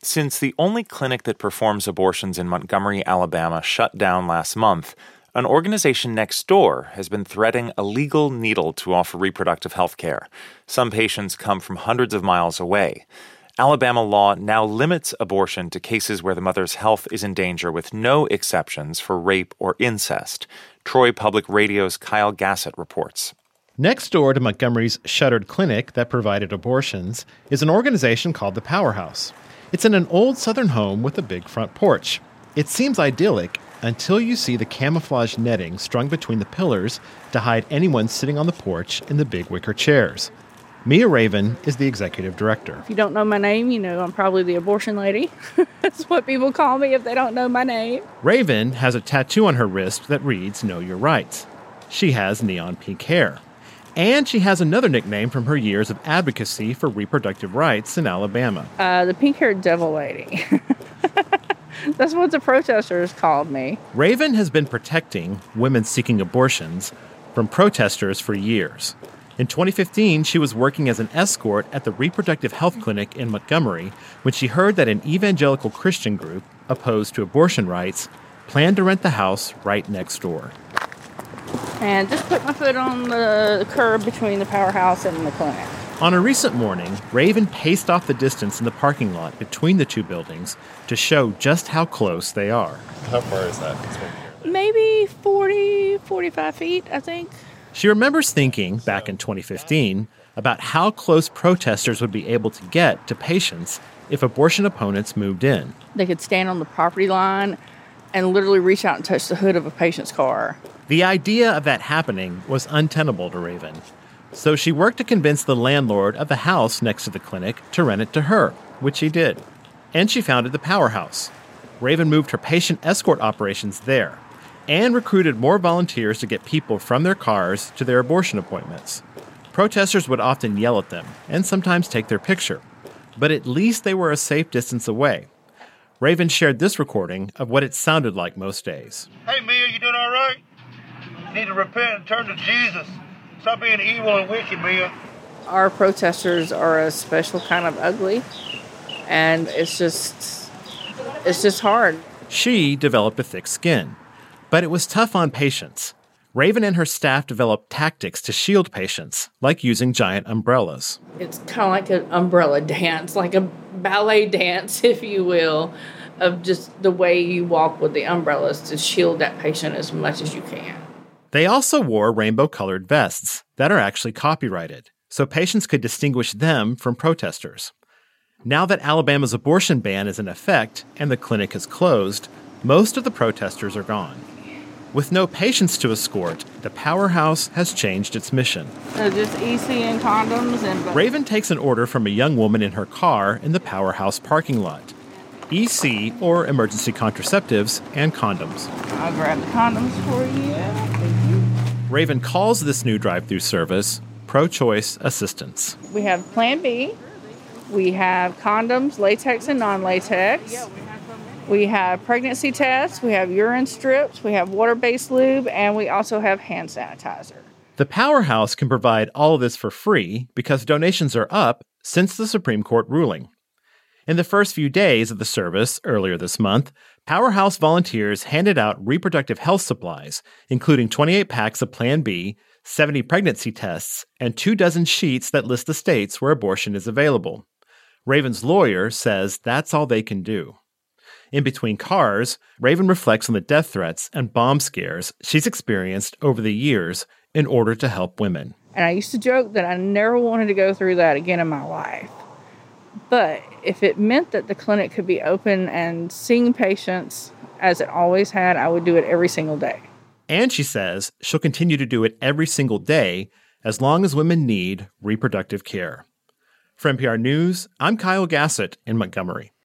Since the only clinic that performs abortions in Montgomery, Alabama shut down last month, an organization next door has been threading a legal needle to offer reproductive health care. Some patients come from hundreds of miles away. Alabama law now limits abortion to cases where the mother's health is in danger with no exceptions for rape or incest. Troy Public Radio's Kyle Gassett reports. Next door to Montgomery's shuttered clinic that provided abortions is an organization called the Powerhouse. It's in an old southern home with a big front porch. It seems idyllic until you see the camouflage netting strung between the pillars to hide anyone sitting on the porch in the big wicker chairs. Mia Raven is the executive director. If you don't know my name, you know I'm probably the abortion lady. That's what people call me if they don't know my name. Raven has a tattoo on her wrist that reads, "Know Your Rights." She has neon pink hair. And she has another nickname from her years of advocacy for reproductive rights in Alabama. The pink-haired devil lady. That's what the protesters called me. Raven has been protecting women seeking abortions from protesters for years. In 2015, she was working as an escort at the Reproductive Health Clinic in Montgomery when she heard that an evangelical Christian group opposed to abortion rights planned to rent the house right next door. And just put my foot on the curb between the Powerhouse and the clinic. On a recent morning, Raven paced off the distance in the parking lot between the two buildings to show just how close they are. How far is that? Maybe 40, 45 feet, I think. She remembers thinking, back in 2015, about how close protesters would be able to get to patients if abortion opponents moved in. They could stand on the property line and literally reach out and touch the hood of a patient's car. The idea of that happening was untenable to Raven. So she worked to convince the landlord of the house next to the clinic to rent it to her, which he did. And she founded the Powerhouse. Raven moved her patient escort operations there and recruited more volunteers to get people from their cars to their abortion appointments. Protesters would often yell at them and sometimes take their picture, but at least they were a safe distance away. Raven shared this recording of what it sounded like most days. Hey, Mia, you doing all right? You need to repent and turn to Jesus. Stop being evil and wicked, Mia. Our protesters are a special kind of ugly, and it's just hard. She developed a thick skin, but it was tough on patients. Raven and her staff developed tactics to shield patients, like using giant umbrellas. It's kind of like an umbrella dance, like a ballet dance, if you will, of just the way you walk with the umbrellas to shield that patient as much as you can. They also wore rainbow-colored vests that are actually copyrighted, so patients could distinguish them from protesters. Now that Alabama's abortion ban is in effect and the clinic is closed, most of the protesters are gone. With no patients to escort, the Powerhouse has changed its mission. Just EC and condoms. Raven takes an order from a young woman in her car in the Powerhouse parking lot. EC, or emergency contraceptives, and condoms. I'll grab the condoms for you. Thank you. Raven calls this new drive-through service Pro-Choice Assistance. We have Plan B. We have condoms, latex and non-latex. We have pregnancy tests. We have urine strips. We have water-based lube. And we also have hand sanitizer. The Powerhouse can provide all of this for free because donations are up since the Supreme Court ruling. In the first few days of the service earlier this month, Powerhouse volunteers handed out reproductive health supplies, including 28 packs of Plan B, 70 pregnancy tests, and 24 sheets that list the states where abortion is available. Raven's lawyer says that's all they can do. In between cars, Raven reflects on the death threats and bomb scares she's experienced over the years in order to help women. And I used to joke that I never wanted to go through that again in my life. But if it meant that the clinic could be open and seeing patients as it always had, I would do it every single day. And she says she'll continue to do it every single day as long as women need reproductive care. For NPR News, I'm Kyle Gassett in Montgomery.